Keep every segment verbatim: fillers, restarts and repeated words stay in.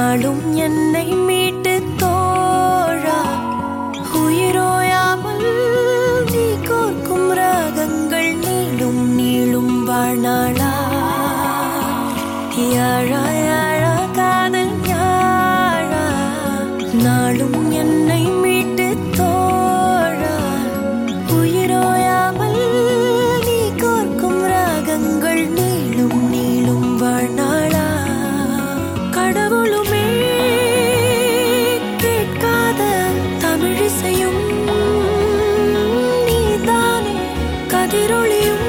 நாளும் என்னை மீட்டு தோழா உயிரோயாமல் நீ கோர்க்கும் ராகங்கள் நீளும் நீளும் வாழ்நாளா யாழா யாழா காதல் யாழா நாளும் என்னை மீட்டு தோழா உயிரோயாமல் நீ கோர்க்கும் ராகங்கள் நீளும் நீளும் வாழ்நாளா கடவுளுமே கேட்காத தமிழிசையும் நீதானே கதிரொளியும்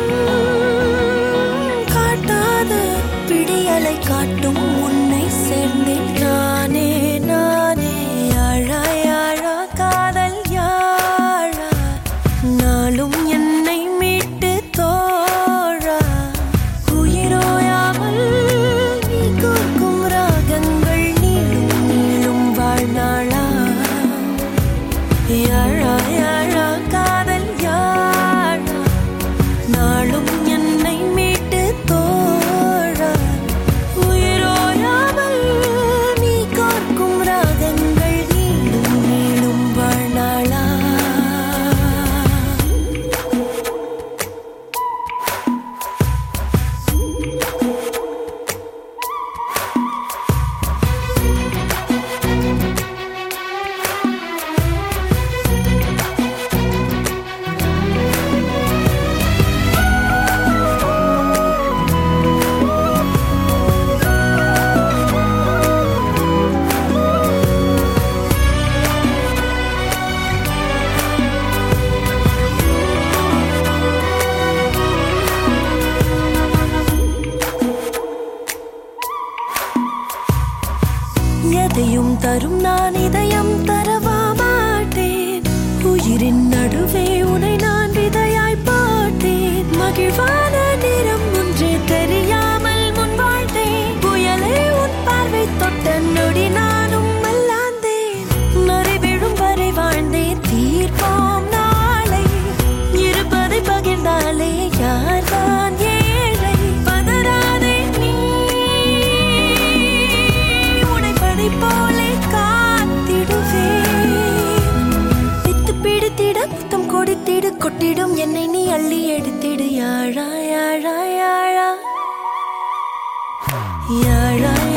காட்டாத பிடியலை காட்டும் உன்னை சேர்ந்தேன் நானே நானே யாழா யாழா காதல் யாழா நாளும் என்னை மீட்டு தோழா உயிரோயாமல் நீ கோர்க்கும் ராகங்கள் நீளும் நீளும் வாழ்நாளா யாழா யாழா காதல் யாழா நாளும் என்னை மீட்டு தோழா உயிரோயாமல் நீ கோர்க்கும் ராகங்கள் நீளும் நீளும் வாழ்நாளா எதையும் தரும் நான் இதயம் தரவா மாட்டேன் உயிரின் நடுவே உனை நான் விதையாய் போட்டேன் மகிழ்வான நிறம் ஒன்றே தெரியாமல் முன் வாழ்ந்தேன் புயலே உன் பார்வை தொட்ட நொடி நானும் மல்லாந்தேன் நரை விழும் வரை வாழ்ந்தேன் தீர்ப்போம் நாளை இருப்பதை பகிர்ந்தாலே யார்தான் ஏழை பதறாதே நீ உடைப்பதை போலே காத்திடுவேன் வித்து பிடித்திட முத்தம் கொடுத்திடு கொட்டிடும் என்னை நீ அள்ளி எடுத்திடு யாழா யாழா யாழா யாழா